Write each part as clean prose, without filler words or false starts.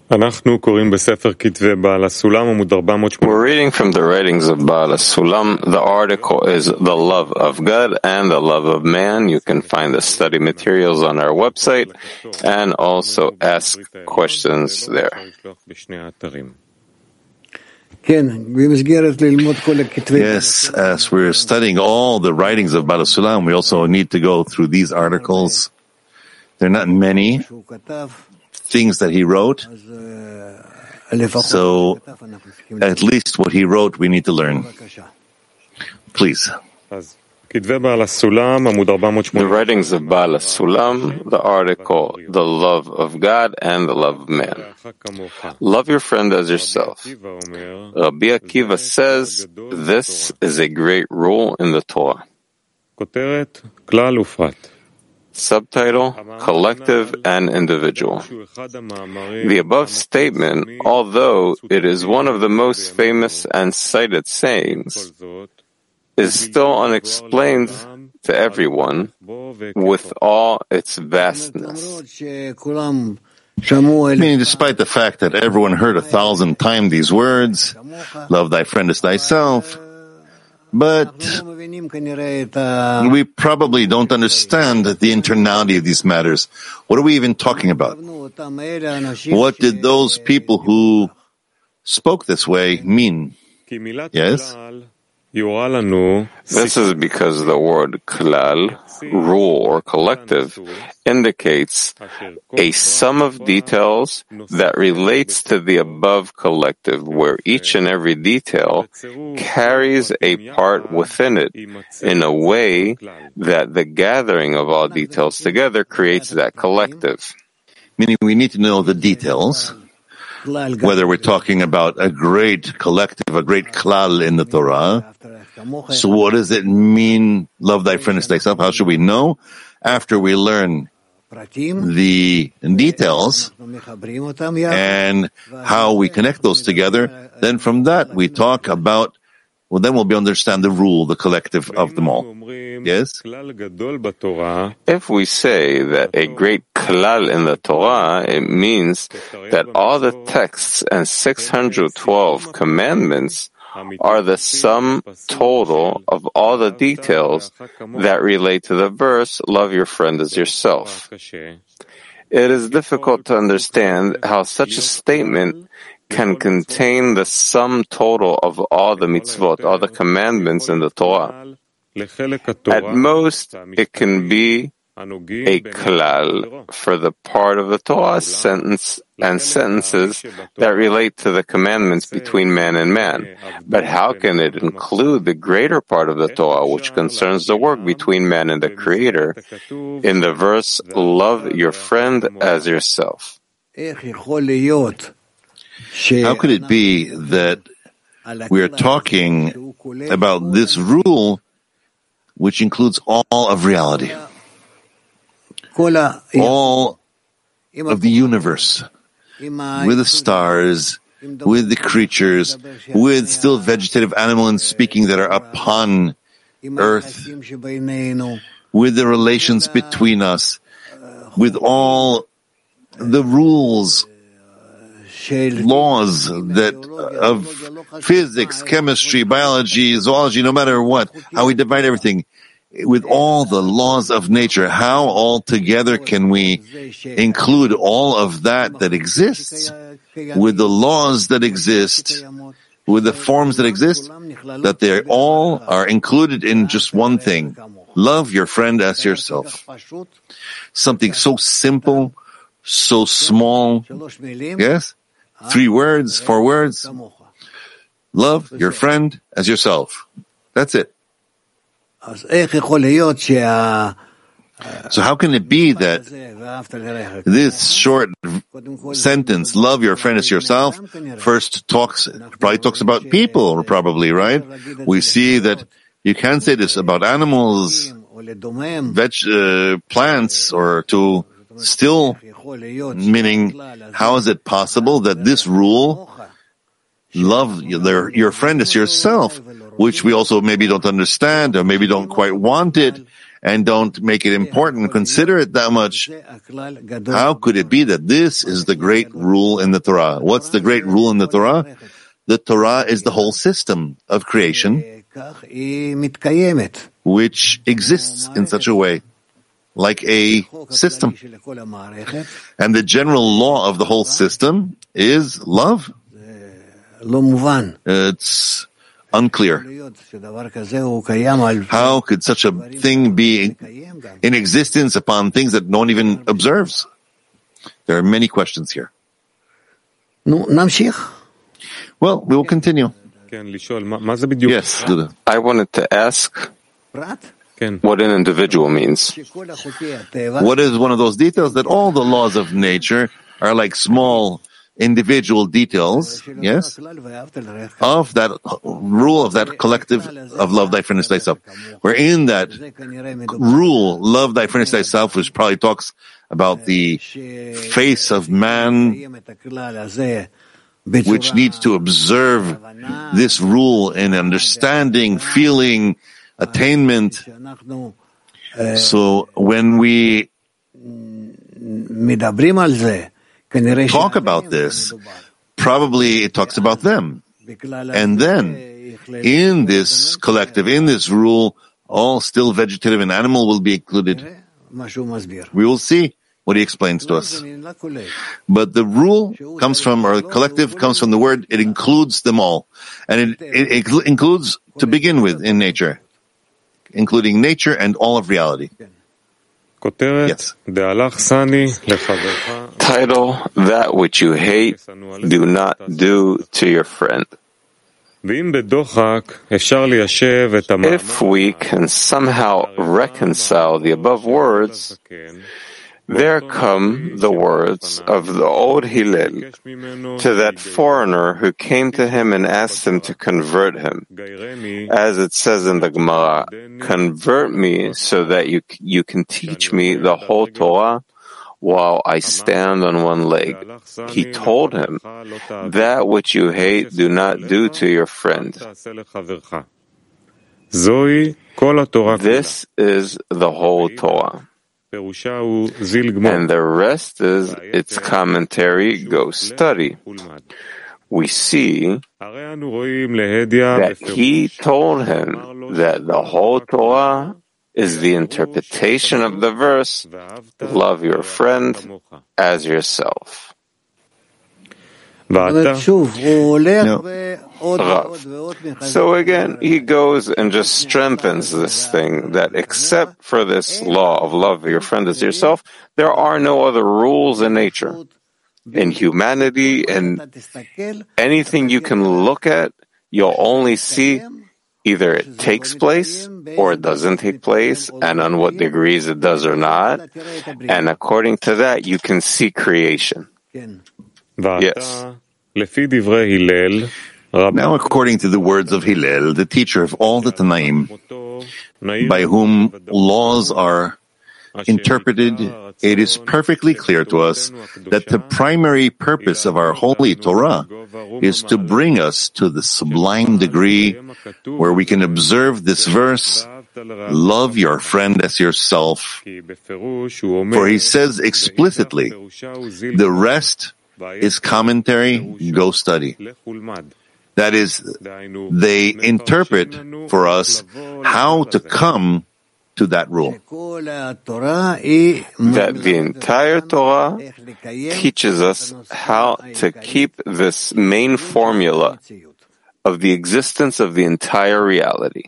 We're reading from the writings of Baal HaSulam. The article is The Love of God and the Love of Man. You can find the study materials on our website and also ask questions there. Yes, as we're studying all the writings of Baal HaSulam, we also need to go through these articles. They're not many things that he wrote, so at least what he wrote we need to learn. Please. The writings of Baal HaSulam, the article, The Love of God and the Love of Man. Love your friend as yourself. Rabbi Akiva says this is a great rule in the Torah. Subtitle, Collective and Individual. The above statement, although it is one of the most famous and cited sayings, is still unexplained to everyone with all its vastness. Meaning, despite the fact that everyone heard 1,000 times these words, love thy friend as thyself, but we probably don't understand the internality of these matters. What are we even talking about? What did those people who spoke this way mean? Yes? This is because the word klal, rule or collective, indicates a sum of details that relates to the above collective, where each and every detail carries a part within it in a way that the gathering of all details together creates that collective. Meaning we need to know the details, whether we're talking about a great collective, a great klal in the Torah. So what does it mean, love thy friend as thyself? How should we know? After we learn the details and how we connect those together, then from that we talk about, well, then we'll be understand the rule, the collective of them all. Yes? If we say that a great klal in the Torah, it means that all the texts and 612 commandments are the sum total of all the details that relate to the verse, love your friend as yourself. It is difficult to understand how such a statement can contain the sum total of all the mitzvot, all the commandments in the Torah. At most, it can be a klal for the part of the Torah sentence and sentences that relate to the commandments between man and man. But how can it include the greater part of the Torah, which concerns the work between man and the Creator, in the verse, love your friend as yourself? How could it be that we are talking about this rule which includes all of reality? All of the universe, with the stars, with the creatures, with still vegetative animal and speaking that are upon earth, with the relations between us, with all the rules, laws that of physics, chemistry, biology, zoology, no matter what, how we divide everything, with all the laws of nature, how altogether can we include all of that exists, with the laws that exist, with the forms that exist, that they all are included in just one thing: love your friend as yourself. Something so simple, so small. Yes? 3 words, 4 words. Love your friend as yourself. That's it. So how can it be that this short sentence, love your friend as yourself, first probably talks about people, probably, right? We see that you can say this about animals, plants, or to still, meaning how is it possible that this rule, love your friend as yourself, which we also maybe don't understand or maybe don't quite want it, and don't make it important, consider it that much, how could it be that this is the great rule in the Torah? What's the great rule in the Torah? The Torah is the whole system of creation, which exists in such a way, like a system. And the general law of the whole system is love. It's unclear. How could such a thing be in existence upon things that no one even observes? There are many questions here. Well, we will continue. Yes, Duda. I wanted to ask what an individual means. What is one of those details? That all the laws of nature are like small individual details, yes, of that rule, of that collective of love thy friend as thyself. Where in that rule, love thy friend as thyself, which probably talks about the face of man, which needs to observe this rule in understanding, feeling, attainment. So when we talk about this, probably it talks about them. And then, in this collective, in this rule, all still vegetative and animal will be included. We will see what he explains to us. But the rule comes from, or collective comes from the word, it includes them all. And it includes, to begin with, in nature, including nature and all of reality. Yes. Title, that which you hate, do not do to your friend. If we can somehow reconcile the above words, there come the words of the old Hillel to that foreigner who came to him and asked him to convert him. As it says in the Gemara, convert me so that you can teach me the whole Torah while I stand on one leg. He told him, that which you hate, do not do to your friend. This is the whole Torah. And the rest is its commentary, go study. We see that he told him that the whole Torah is the interpretation of the verse, love your friend as yourself. No. So again, he goes and just strengthens this thing that except for this law of love your friend as yourself, there are no other rules in nature. In humanity and anything you can look at, you'll only see either it takes place or it doesn't take place, and on what degrees it does or not. And according to that, you can see creation. Yes. Now, according to the words of Hillel, the teacher of all the Tanaim, by whom laws are interpreted, it is perfectly clear to us that the primary purpose of our holy Torah is to bring us to the sublime degree where we can observe this verse, love your friend as yourself. For he says explicitly, the rest is commentary, go study. That is, they interpret for us how to come to that rule. That the entire Torah teaches us how to keep this main formula of the existence of the entire reality.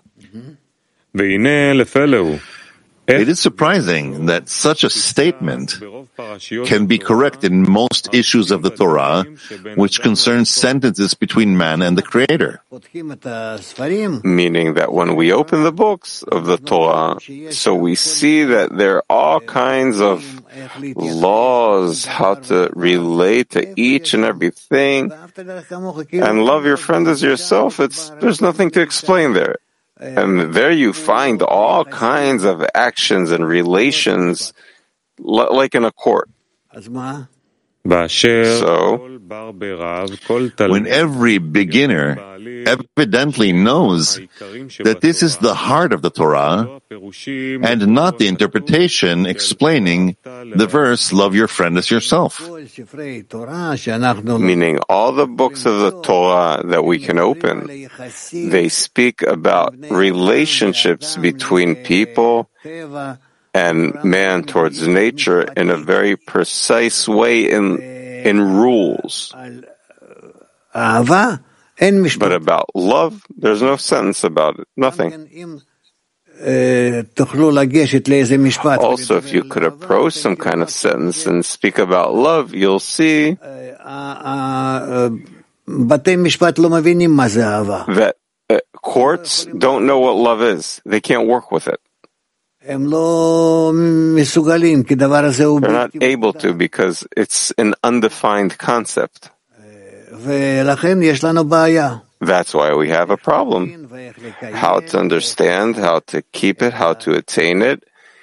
It is surprising that such a statement can be correct in most issues of the Torah, which concerns sentences between man and the Creator. Meaning that when we open the books of the Torah, so we see that there are all kinds of laws, how to relate to each and everything, and love your friend as yourself, there's nothing to explain there. And there you find all kinds of actions and relations, like in a court. So, when every beginner evidently knows that this is the heart of the Torah and not the interpretation explaining the verse, love your friend as yourself. Meaning all the books of the Torah that we can open, they speak about relationships between people and man towards nature in a very precise way in rules. But about love, there's no sentence about it, nothing. Also, if you could approach some kind of sentence and speak about love, you'll see that courts don't know what love is. They can't work with it. They're not able to because it's an undefined concept. That's why we have a problem. How to understand, how to keep it, how to attain it.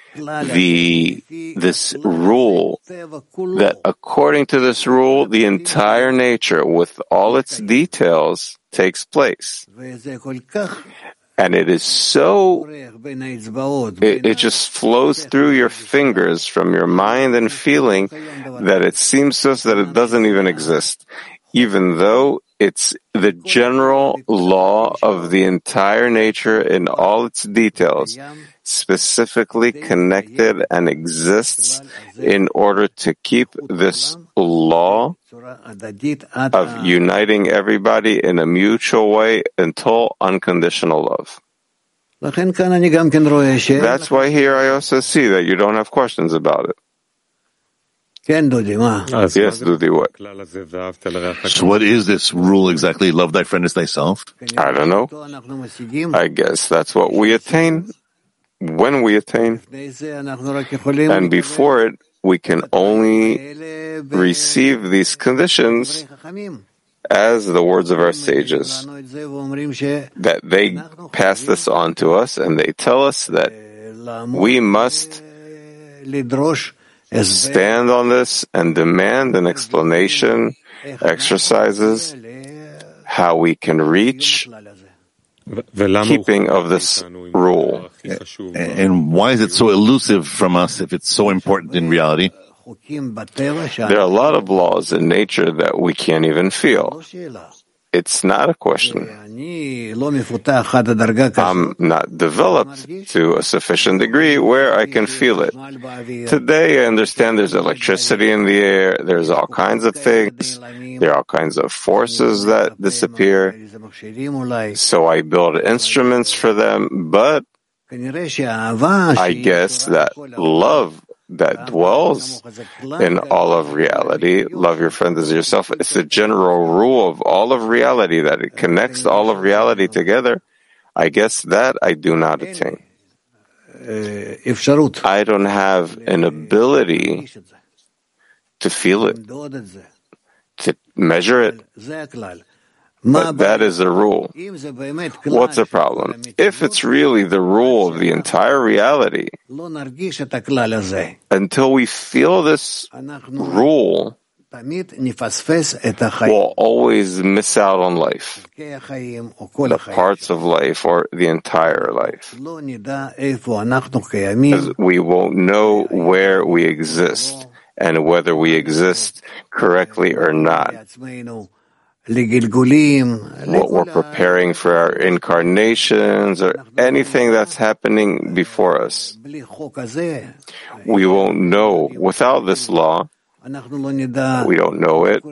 This rule, that according to this rule, the entire nature with all its details takes place. And it is so, it just flows through your fingers from your mind and feeling that it seems to us that it doesn't even exist, even though it's the general law of the entire nature in all its details, specifically connected and exists in order to keep this law of uniting everybody in a mutual way until unconditional love. That's why here I also see that you don't have questions about it. Yes, Dudi, what? So what is this rule exactly? Love thy friend as thyself? I don't know. I guess that's what we attain, when we attain. And before it, we can only receive these conditions as the words of our sages, that they pass this on to us and they tell us that we must stand on this and demand an explanation, exercises, how we can reach keeping of this rule. And why is it so elusive from us if it's so important in reality? There are a lot of laws in nature that we can't even feel. It's not a question. I'm not developed to a sufficient degree where I can feel it. Today I understand there's electricity in the air, there's all kinds of things, there are all kinds of forces that disappear. So I build instruments for them, but I guess that love that dwells in all of reality, love your friend as yourself, it's a general rule of all of reality, that it connects all of reality together. I guess that I do not attain. I don't have an ability to feel it, to measure it. But that is a rule. What's the problem? If it's really the rule of the entire reality, until we feel this rule, we'll always miss out on life, the parts of life or the entire life. Because we won't know where we exist and whether we exist correctly or not. What we're preparing for our incarnations or anything that's happening before us. We won't know without this law. We don't know it.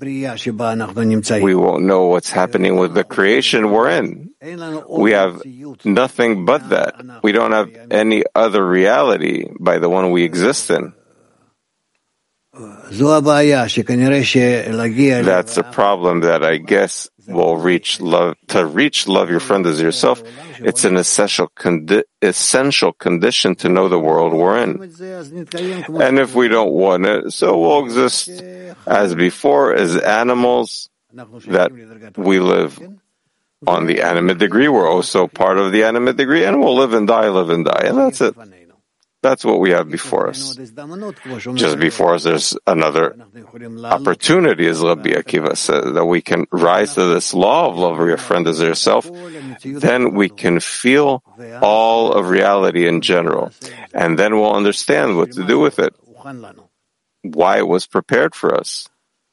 We won't know what's happening with the creation we're in. We have nothing but that. We don't have any other reality by the one we exist in. That's a problem that I guess will reach love. To reach love your friend as yourself, it's an essential condition to know the world we're in. And if we don't want it, so we'll exist as before, as animals, that we live on the animate degree. We're also part of the animate degree, and we'll live and die, and that's it. That's what we have before us. Just before us, there's another opportunity, as Rabbi Akiva says, that we can rise to this law of love your friend as yourself. Then we can feel all of reality in general. And then we'll understand what to do with it, why it was prepared for us.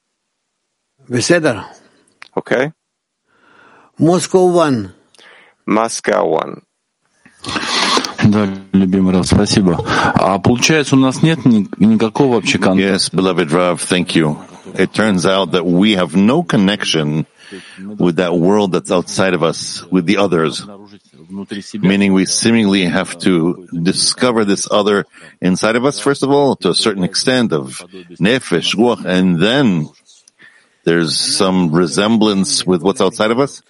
Okay? Moscow 1. Moscow 1. Да, любимый Рав, спасибо. А получается, у нас нет никакого вообще контакта. Yes, beloved Rav, thank you. It turns out that we have no connection with that world that's outside of us, with the others. Meaning we seemingly have to discover this other inside of us, first of all, to a certain extent of nefesh, ruach, and then there's some resemblance with what's outside of us.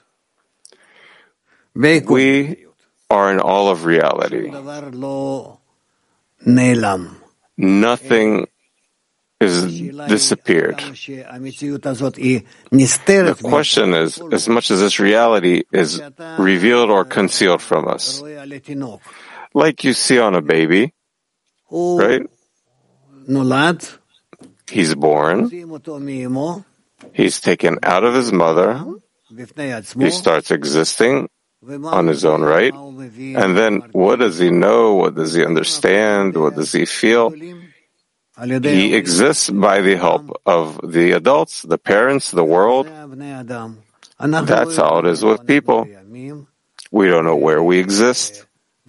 We are in all of reality. Nothing is disappeared. The question is, as much as this reality is revealed or concealed from us, like you see on a baby, right? He's born, he's taken out of his mother, he starts existing on his own right, and then what does he know, what does he understand, what does he feel? He exists by the help of the adults, the parents, the world. That's how it is with people. We don't know where we exist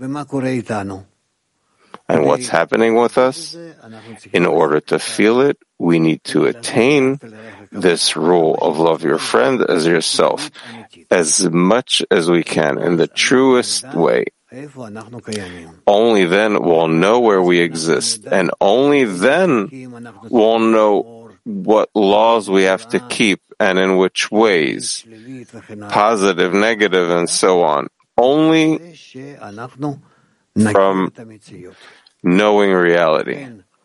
and what's happening with us. In order to feel it, we need to attain this rule of love your friend as yourself as much as we can in the truest way. Only then we'll know where we exist, and only then we'll know what laws we have to keep and in which ways, positive, negative, and so on. Only from knowing reality.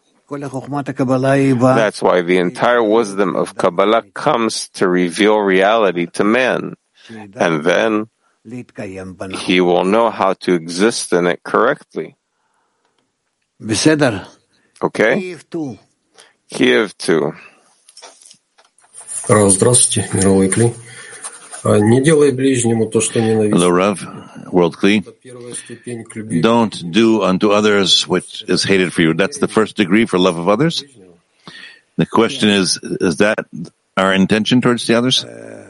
That's why the entire wisdom of Kabbalah comes to reveal reality to man, and then he will know how to exist in it correctly. Okay? Kiev 2. Здравствуйте, мировой Кли. Не делай ближнему то, что ненавидишь. Hello, Rav, World Kli. Don't do unto others what is hated for you. That's the first degree for love of others. The question is that our intention towards the others?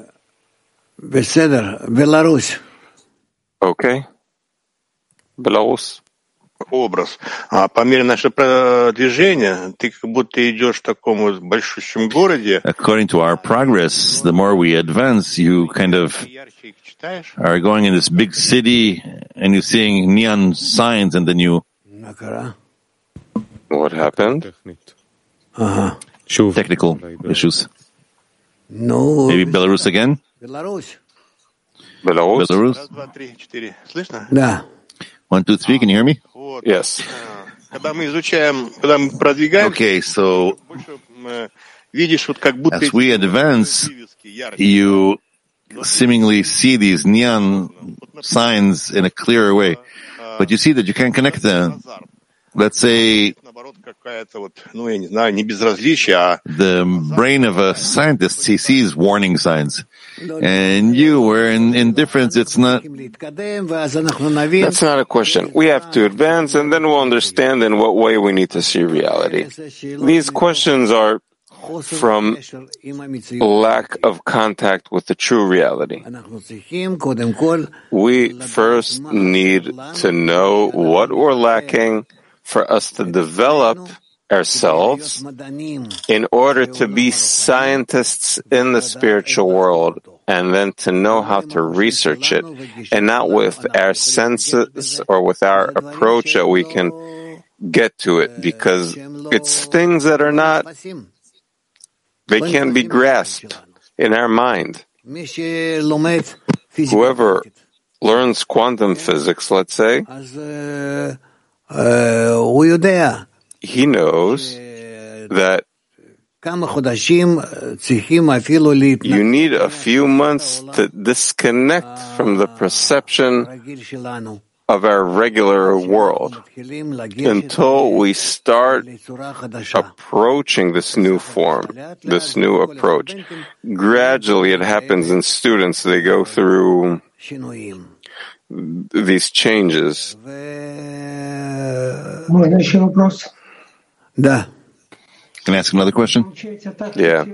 Belarus. Okay. Belarus. Образ. А по мере нашего продвижения ты как будто идешь в таком большущем городе. According to our progress, the more we advance, you kind of are going in this big city and you're seeing neon signs and then you... What happened? Technical issues. No. Maybe Belarus again? Belarus. Belarus? Да. 1, 2, 3, can you hear me? Yes. Okay, so as we advance, you seemingly see these neon signs in a clearer way, but you see that you can't connect them. Let's say the brain of a scientist, he sees warning signs. And you were in indifference. It's not. That's not a question. We have to advance, and then we'll understand in what way we need to see reality. These questions are from lack of contact with the true reality. We first need to know what we're lacking for us to develop ourselves in order to be scientists in the spiritual world, and then to know how to research it, and not with our senses or with our approach that we can get to it, because it's things that are not, they can't be grasped in our mind. Whoever learns quantum physics, let's say, he knows that you need a few months to disconnect from the perception of our regular world until we start approaching this new form, this new approach. Gradually, it happens in students. They go through these changes. Can I ask another question? Yeah.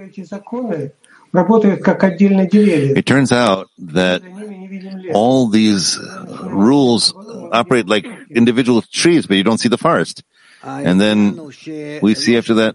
It turns out that all these rules operate like individual trees, but you don't see the forest. And then we see after that.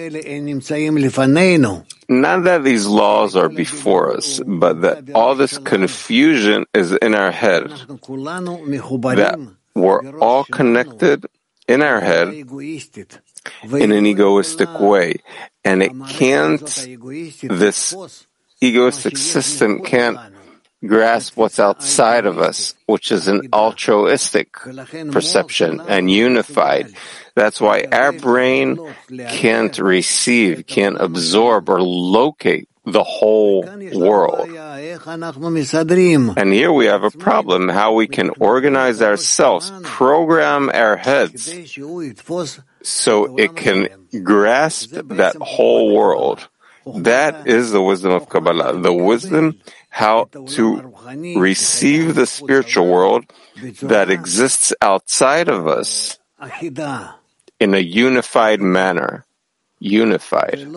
Not that these laws are before us, but that all this confusion is in our head. That we're all connected in our head in an egoistic way. And it can't, this egoistic system can't grasp what's outside of us, which is an altruistic perception and unified. That's why our brain can't receive, can't absorb or locate the whole world. And here we have a problem, how we can organize ourselves, program our heads so it can grasp that whole world. That is the wisdom of Kabbalah, the wisdom how to receive the spiritual world that exists outside of us in a unified manner. Unified. And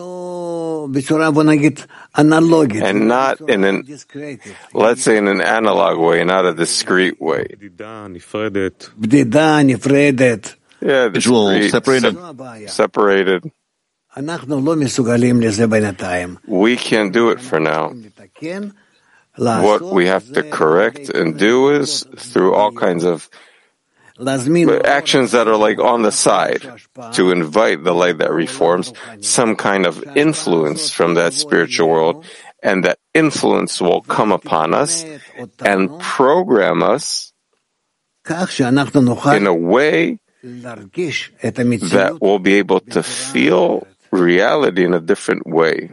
not in an, let's say, in an analog way, not a discrete way. Yeah, discreet, separated. We can't do it for now. What we have to correct and do is through all kinds of actions that are like on the side to invite the light that reforms, some kind of influence from that spiritual world, and that influence will come upon us and program us in a way that we'll be able to feel reality in a different way.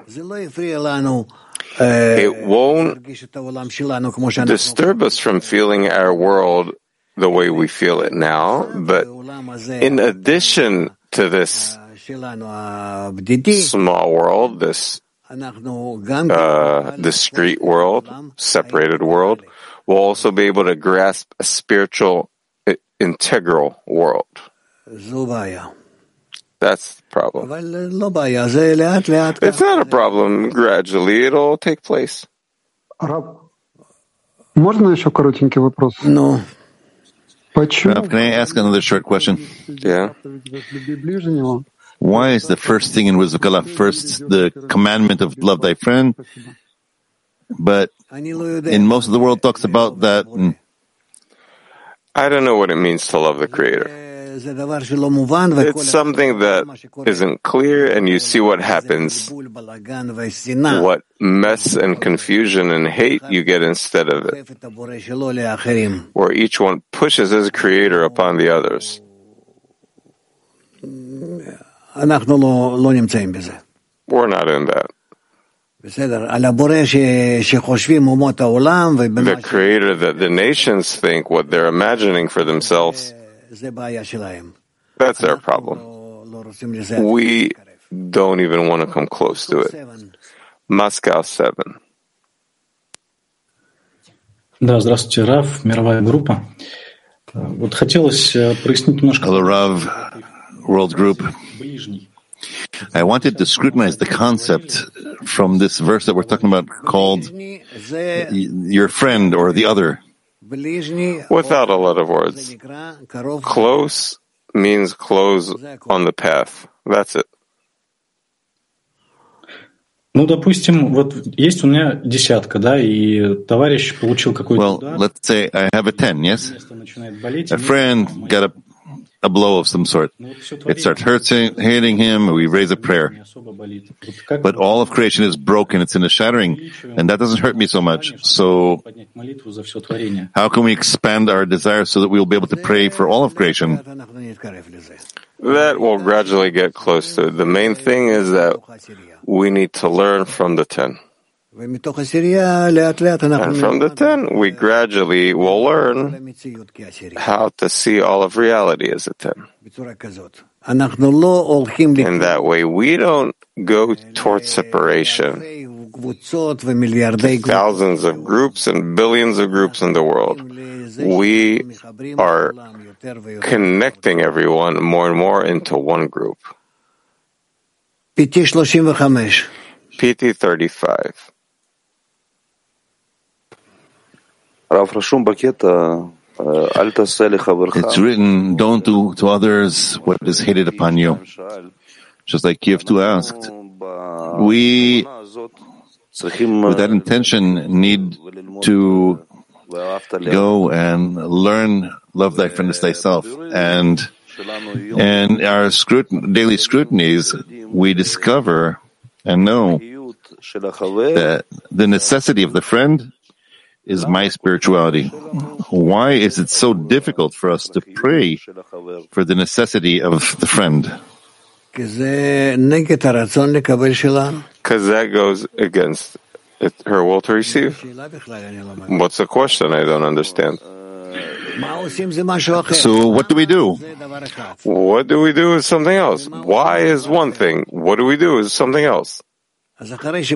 It won't disturb us from feeling our world the way we feel it now, but in addition to this small world, this discrete world, separated world, we'll also be able to grasp a spiritual, integral world. That's the problem. It's not a problem. Gradually, it'll take place. Можно еще коротенький вопрос? No. Can I ask another short question? Yeah. Why is the first thing in Wisdom of Kabbalah first the commandment of love thy friend? But in most of the world talks about that. I don't know what it means to love the Creator. It's something that isn't clear, and you see what happens. What mess and confusion and hate you get instead of it, where each one pushes his Creator upon the others. We're not in that. The Creator that the nations think, what they're imagining for themselves, that's their problem. We don't even want to come close to it. Moscow 7. Да, здравствуйте, Рав, мировая группа. Вот хотелось прояснить немножко. Hello, Rav, world group. I wanted to scrutinize the concept from this verse that we're talking about called your friend or the other. Without a lot of words. Close means close on the path. That's it. Ну, допустим, вот есть у меня десятка, да, и товарищ получил какой-то удар. Well, let's say I have a 10, yes? A friend got a blow of some sort. It starts hitting him, we raise a prayer. But all of creation is broken, it's in a shattering, and that doesn't hurt me so much. So how can we expand our desires so that we will be able to pray for all of creation? That will gradually get close to it. The main thing is that we need to learn from the 10. And from the 10, we gradually will learn how to see all of reality as a 10. In that way, we don't go towards separation to thousands of groups and billions of groups in the world. We are connecting everyone more and more into one group. PT 35. It's written, don't do to others what is hated upon you. Just like Kiev asked, we, with that intention, need to go and learn love thy friend as thyself. And in our daily scrutinies, we discover and know that the necessity of the friend is my spirituality. Why is it so difficult for us to pray for the necessity of the friend? Because that goes against her will to receive. What's the question? I don't understand. So what do we do? What do we do is something else. Why is one thing. What do we do is something else. So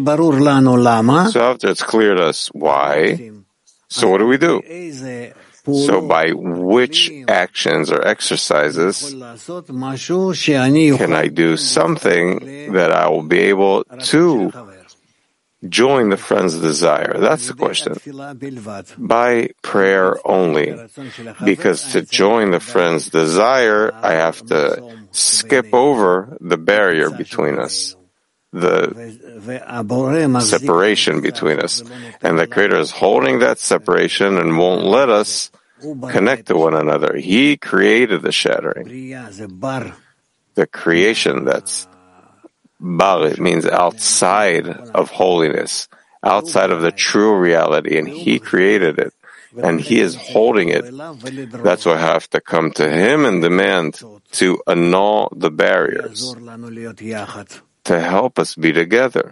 after it's clear to us why, so what do we do? So by which actions or exercises can I do something that I will be able to join the friend's desire? That's the question. By prayer only. Because to join the friend's desire, I have to skip over the barrier between us, the separation between us. And the Creator is holding that separation and won't let us connect to one another. He created the shattering. The creation that's bar, it means outside of holiness, outside of the true reality, and He created it, and He is holding it. That's why I have to come to Him and demand to annul the barriers, to help us be together.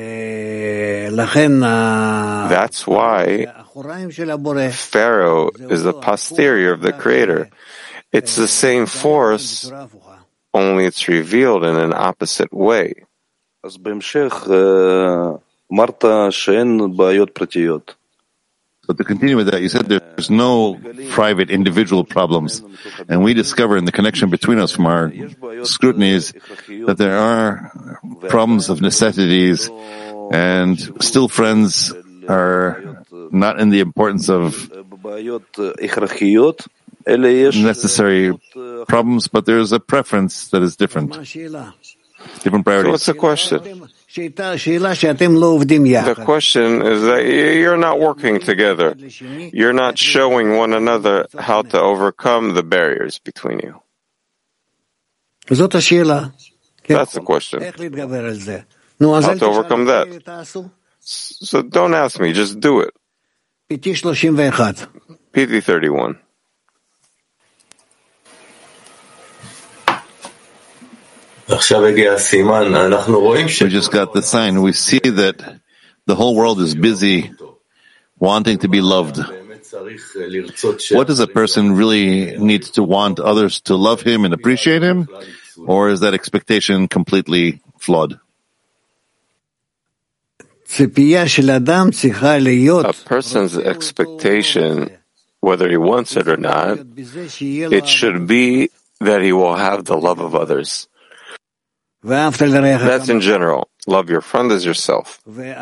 That's why Pharaoh is the posterior of the Creator. It's the same force, only it's revealed in an opposite way. So to continue with that, you said there's no private individual problems. And we discover in the connection between us from our scrutinies that there are problems of necessities, and still friends are not in the importance of necessary problems, but there's a preference that is different. Different priorities. So what's the question? The question is that you're not working together. You're not showing one another how to overcome the barriers between you. That's the question. How to overcome that? So don't ask me, just do it. PT 31. We just got the sign. We see that the whole world is busy wanting to be loved. What does a person really need to want? Others to love him and appreciate him? Or is that expectation completely flawed? A person's expectation, whether he wants it or not, it should be that he will have the love of others. That's in general. Love your friend as yourself. Now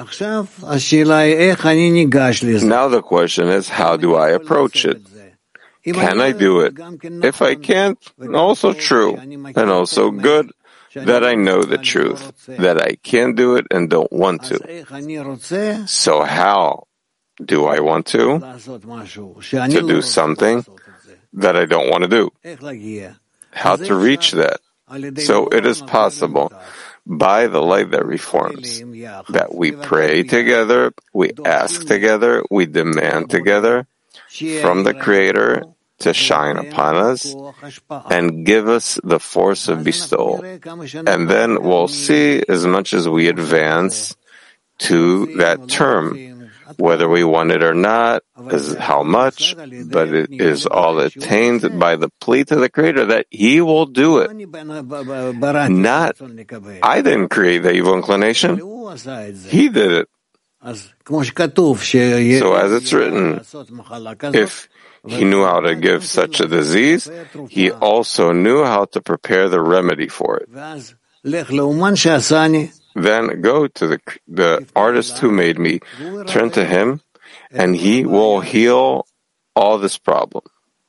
the question is, how do I approach it? Can I do it? If I can't, also true, and also good that I know the truth, that I can do it and don't want to. So how do I want to do something that I don't want to do? How to reach that? So it is possible by the light that reforms, that we pray together, we ask together, we demand together from the Creator to shine upon us and give us the force of bestowal. And then we'll see, as much as we advance to that term, whether we want it or not, is how much, but it is all attained by the plea to the Creator that He will do it. Not, I didn't create the evil inclination, He did it. So as it's written, if He knew how to give such a disease, He also knew how to prepare the remedy for it. Then go to the artist who made me, turn to him, and he will heal all this problem.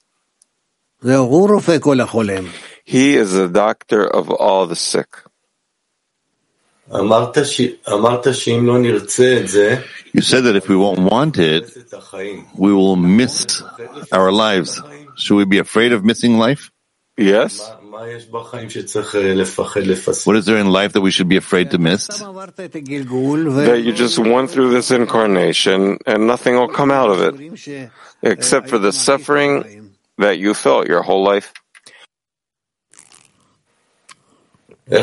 He is the doctor of all the sick. You said that if we won't want it, we will miss our lives. Should we be afraid of missing life? Yes. What is there in life that we should be afraid to miss? That you just went through this incarnation and nothing will come out of it, except for the suffering that you felt your whole life. How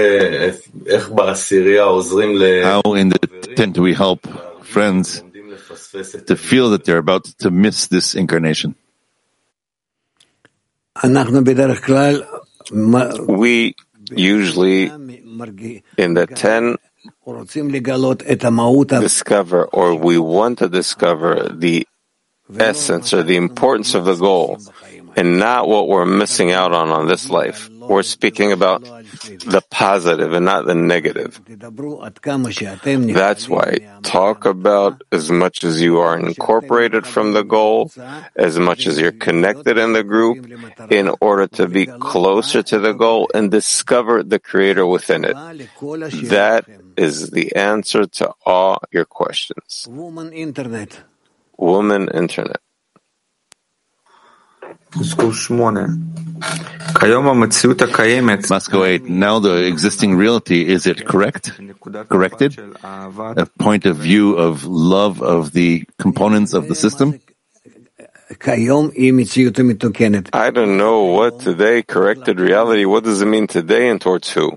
in the tent do we help friends to feel that they're about to miss this incarnation? We usually, in the 10, discover, or we want to discover, the essence or the importance of the goal, and not what we're missing out on this life. We're speaking about the positive and not the negative. That's why talk about as much as you are incorporated from the goal, as much as you're connected in the group, in order to be closer to the goal and discover the Creator within it. That is the answer to all your questions. Woman Internet. Moscow 8. Now the existing reality, is it corrected? A point of view of love of the components of the system? I don't know what today, corrected reality, what does it mean today and towards who?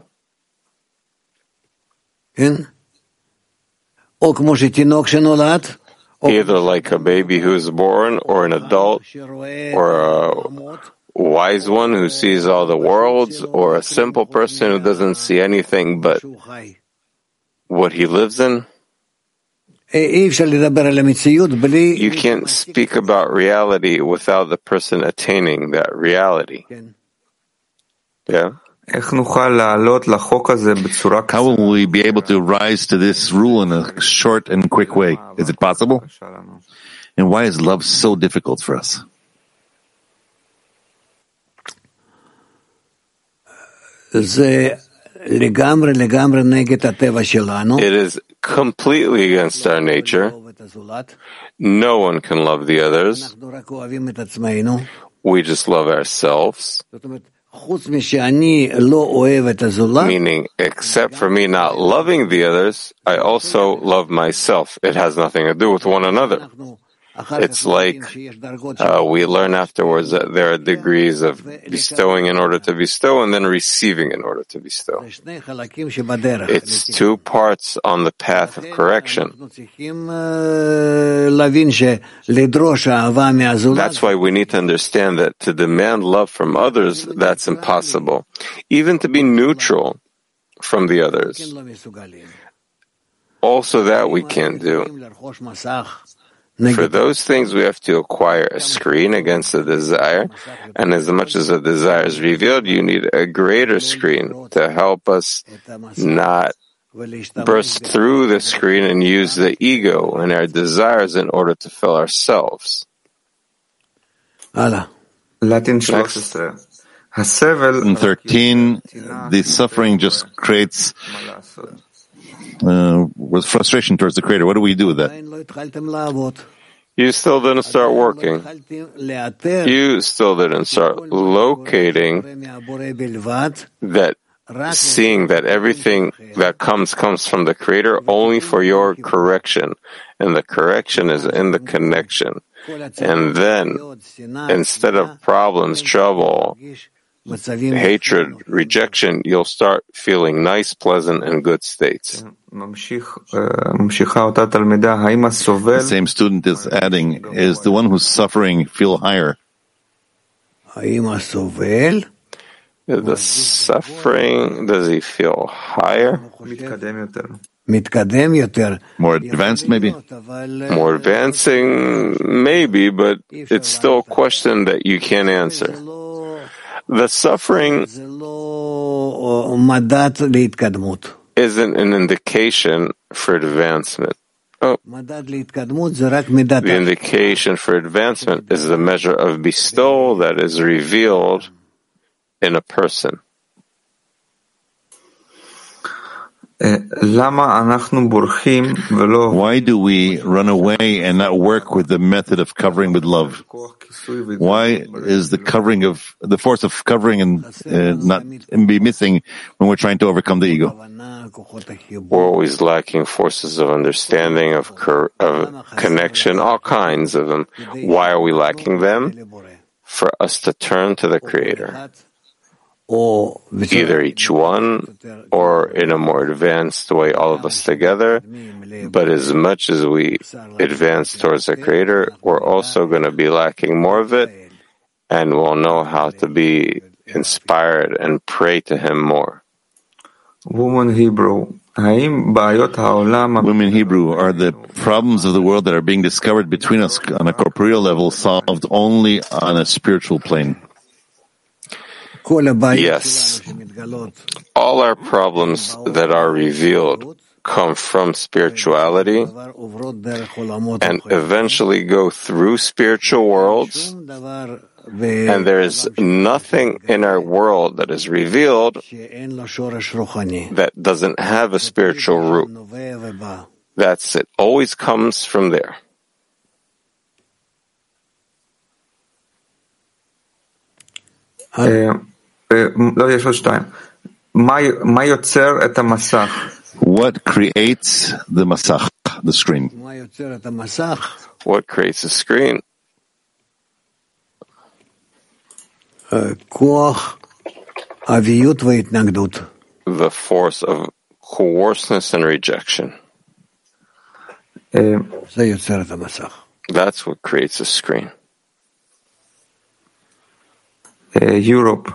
Either like a baby who is born, or an adult, or a wise one who sees all the worlds, or a simple person who doesn't see anything but what he lives in. You can't speak about reality without the person attaining that reality. Yeah? How will we be able to rise to this rule in a short and quick way? Is it possible? And why is love so difficult for us? It is completely against our nature. No one can love the others. We just love ourselves. Meaning, except for me not loving the others, I also love myself. It has nothing to do with one another. It's like we learn afterwards that there are degrees of bestowing in order to bestow and then receiving in order to bestow. It's two parts on the path of correction. That's why we need to understand that to demand love from others, that's impossible. Even to be neutral from the others, also that we can't do. For those things, we have to acquire a screen against the desire, and as much as the desire is revealed, you need a greater screen to help us not burst through the screen and use the ego and our desires in order to fill ourselves. Latin 13, the suffering just creates with frustration towards the Creator. What do we do with that? You still didn't start working. You still didn't start locating that, seeing that everything that comes from the Creator only for your correction. And the correction is in the connection. And then, instead of problems, trouble, hatred, rejection, you'll start feeling nice, pleasant, and good states. The same student is adding, is the one who's suffering feel higher? The suffering, does he feel higher? More advanced, maybe? More advancing, maybe, but it's still a question that you can't answer. The suffering isn't an indication for advancement. The indication for advancement is the measure of bestowal that is revealed in a person. Why do we run away and not work with the method of covering with love? Why is the covering of the force of covering and not be missing when we're trying to overcome the ego? We're always lacking forces of understanding, of connection, all kinds of them. Why are we lacking them? For us to turn to the Creator. Either each one or in a more advanced way, all of us together. But as much as we advance towards the Creator, we're also going to be lacking more of it, and we'll know how to be inspired and pray to Him more. Women Hebrew, are the problems of the world that are being discovered between us on a corporeal level solved only on a spiritual plane? Yes. All our problems that are revealed come from spirituality and eventually go through spiritual worlds, and there is nothing in our world that is revealed that doesn't have a spiritual root. That's it. Always comes from there. What creates the masach, the screen? What creates the screen? The force of coarseness and rejection. That's what creates the screen. Europe.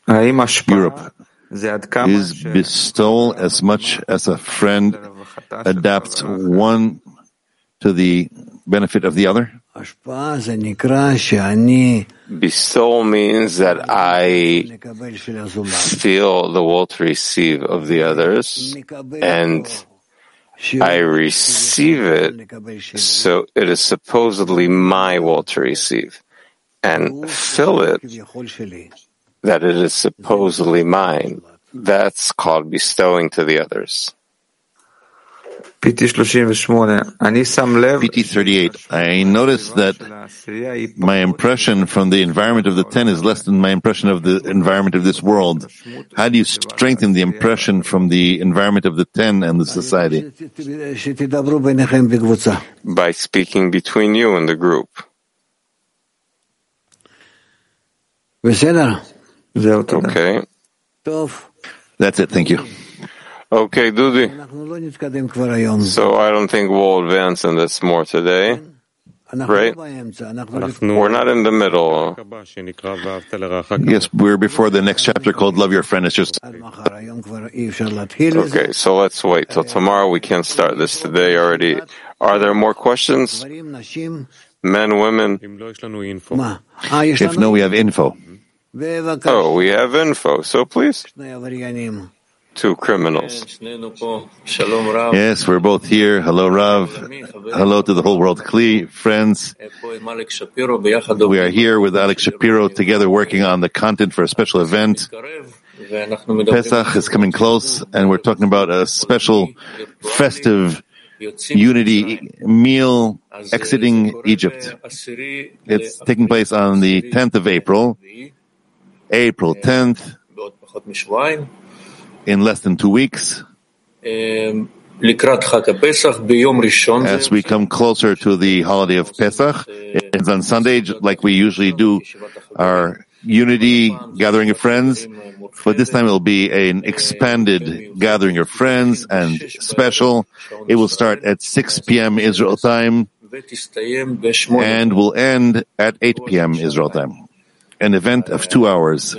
Is bestowal as much as a friend adapts one to the benefit of the other? Bestowal means that I feel the will to receive of the others, and I receive it, so it is supposedly my will to receive, and fill it that it is supposedly mine. That's called bestowing to the others. PT 38. I noticed that my impression from the environment of the 10 is less than my impression of the environment of this world. How do you strengthen the impression from the environment of the 10 and the society? By speaking between you and the group. Okay. That's it. Thank you. Okay, Dudi. So I don't think we'll advance in this more today. Right? We're not in the middle. Yes, we're before the next chapter called Love Your Friend. It's just... Okay, so let's wait till tomorrow. We can't start this today already. Are there more questions? Men, women? If no, we have info. Oh, we have info. So please. Two criminals. Yes, we're both here. Hello, Rav. Hello to the whole world. Kli, friends. We are here with Alex Shapiro together working on the content for a special event. Pesach is coming close, and we're talking about a special festive unity meal exiting Egypt. It's taking place on the 10th of April 10th, in less than 2 weeks. As we come closer to the holiday of Pesach, it's on Sunday, like we usually do our unity, gathering of friends, but this time it will be an expanded gathering of friends and special. It will start at 6 p.m. Israel time and will end at 8 p.m. Israel time. An event of 2 hours.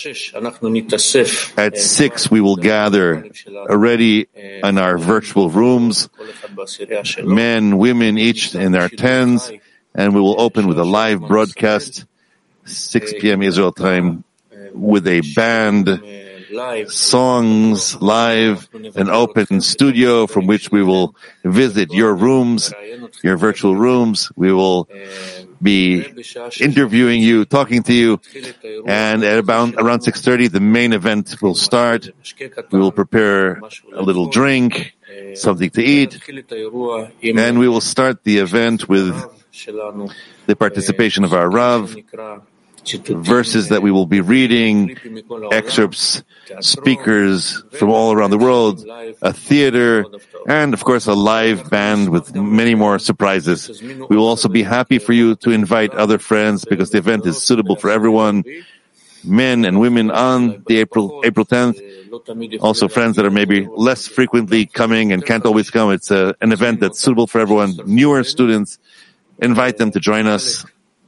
At 6 we will gather already in our virtual rooms, men, women, each in their tents, and we will open with a live broadcast, 6 p.m. Israel time, with a band, songs, live, an open studio from which we will visit your rooms, your virtual rooms. We will be interviewing you, talking to you, and at around 6:30 the main event will start. We will prepare a little drink, something to eat, and we will start the event with the participation of our Rav, verses that we will be reading, excerpts, speakers from all around the world, a theater, and of course a live band with many more surprises. We will also be happy for you to invite other friends because the event is suitable for everyone, men and women, on the April 10th. Also friends that are maybe less frequently coming and can't always come. It's an event that's suitable for everyone. Newer students, invite them to join us.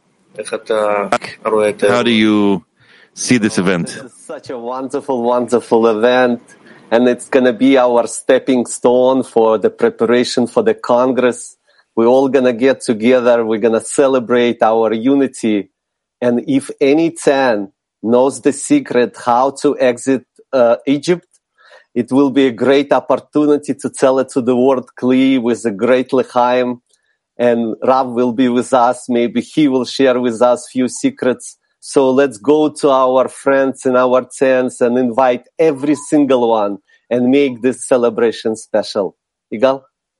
How do you see this event? This is such a wonderful, wonderful event, and it's going to be our stepping stone for the preparation for the Congress. We're all going to get together. We're going to celebrate our unity. And if any 10 knows the secret how to exit Egypt, it will be a great opportunity to tell it to the world clearly with a great L'chaim. And Rav will be with us. Maybe he will share with us few secrets. So let's go to our friends in our tents and invite every single one and make this celebration special. Igal?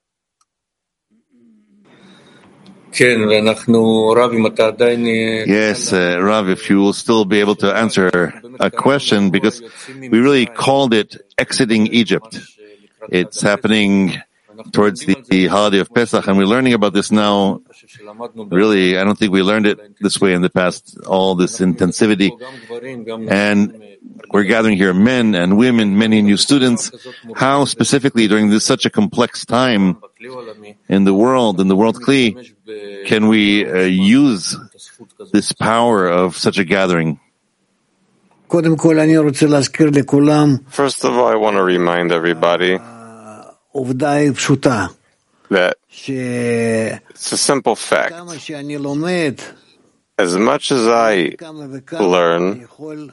Yes, Rav, if you will still be able to answer a question, because we really called it Exiting Egypt. It's happening towards the holiday of Pesach, and we're learning about this now. Really, I don't think we learned it this way in the past, all this intensivity. And we're gathering here men and women, many new students. How specifically during this such a complex time in the world Kli, can we use this power of such a gathering? First of all, I want to remind everybody that it's a simple fact. As much as I learn,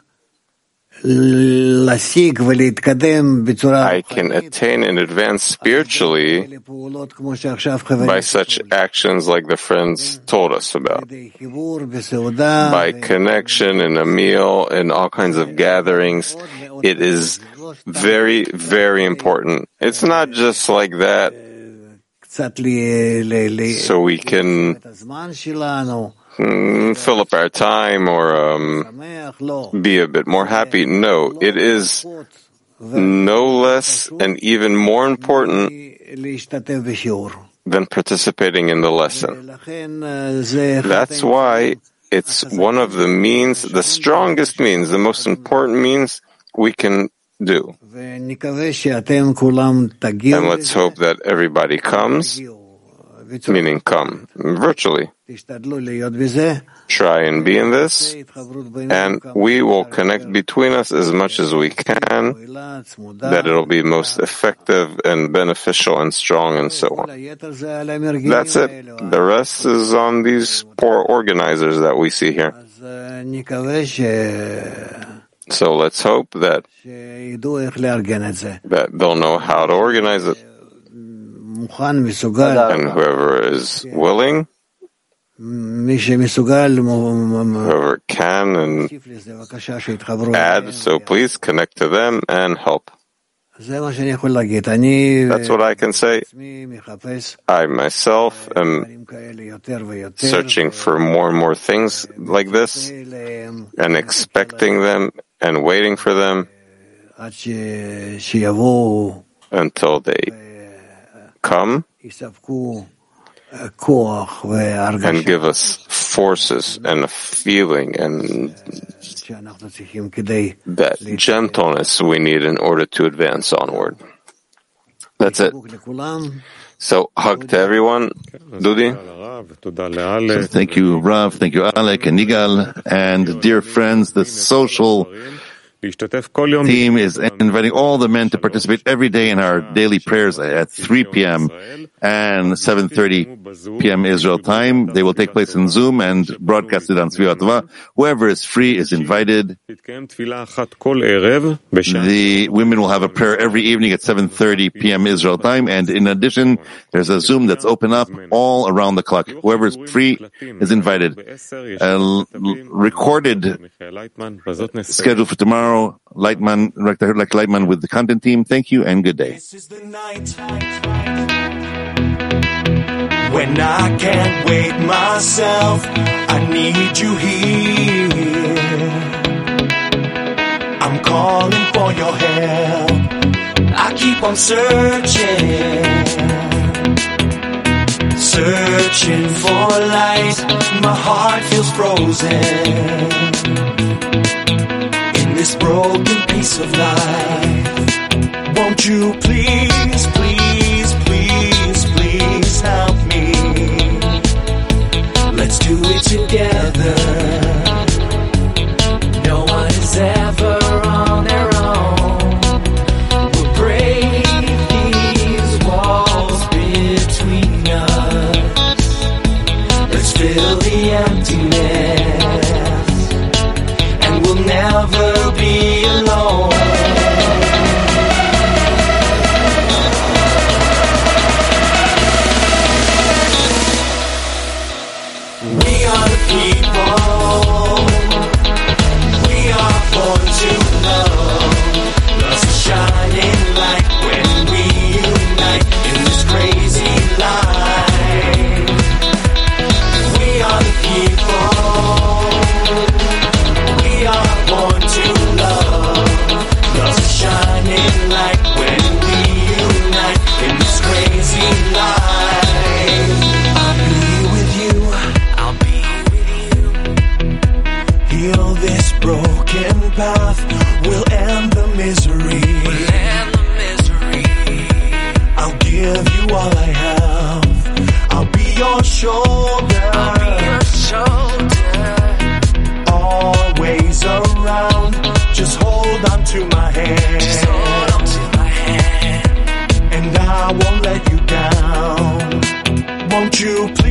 I can attain and advance spiritually by such actions like the friends told us about. By connection in a meal and all kinds of gatherings, it is very, very important. It's not just like that so we can fill up our time or be a bit more happy. No, it is no less and even more important than participating in the lesson. That's why it's one of the means, the strongest means, the most important means we can do. And let's hope that everybody comes, meaning come virtually. Try and be in this, and we will connect between us as much as we can, that it'll be most effective and beneficial and strong and so on. That's it. The rest is on these poor organizers that we see here. So let's hope that they'll know how to organize it. And whoever is willing, whoever can and add, so please connect to them and help. That's what I can say. I myself am searching for more and more things like this and expecting them and waiting for them until they come and give us forces and a feeling and that gentleness we need in order to advance onward. That's it. So, hug to everyone. Dudi? So thank you, Rav. Thank you, Alec and Nigal. And dear friends, the social team is inviting all the men to participate every day in our daily prayers at 3 p.m. and 7:30 p.m. Israel time. They will take place in Zoom and broadcasted on Svivat Tova. Whoever is free is invited. The women will have a prayer every evening at 7:30 p.m. Israel time. And in addition, there's a Zoom that's open up all around the clock. Whoever is free is invited. Recorded schedule for tomorrow. Lightman, Dr. Lightman with the content team. Thank you and good day. This is the night when I can't wait myself. I need you here. I'm calling for your help. I keep on searching for light. My heart feels frozen this broken piece of life. Won't you please, please, please, please help me? Let's do it together. No one is ever on their own. We'll break these walls between us. Let's fill the emptiness, and we'll never be alone. We are the people. We are born to love. Love's a shining light when we unite in this crazy life. We are the people. We are born to love. Love's a shining light when we unite in this crazy life. I'll be with you. I'll be with you. Heal this broken path. We'll end the misery. I'll give you all I have. I'll be your shoulder. Always around. Just hold on to my hand. And I won't let you down. Won't you please?